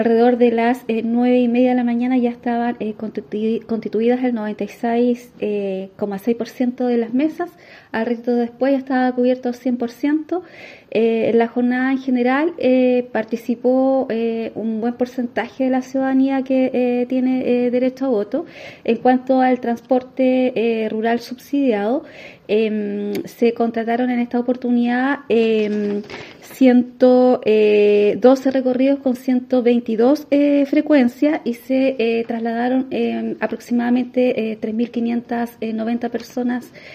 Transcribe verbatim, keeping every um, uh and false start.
Alrededor de las eh, nueve y media de la mañana ya estaban eh, constitu constituidas el noventa y seis coma seis por ciento de las mesas. Al resto después ya estaba cubierto el cien por ciento. Eh, en la jornada en general eh, participó eh, un buen porcentaje de la ciudadanía que eh, tiene eh, derecho a voto. En cuanto al transporte eh, rural subsidiado, eh, se contrataron en esta oportunidad eh, ciento doce recorridos con ciento veintidós eh, frecuencias y se eh, trasladaron eh, aproximadamente eh, tres mil quinientas noventa personas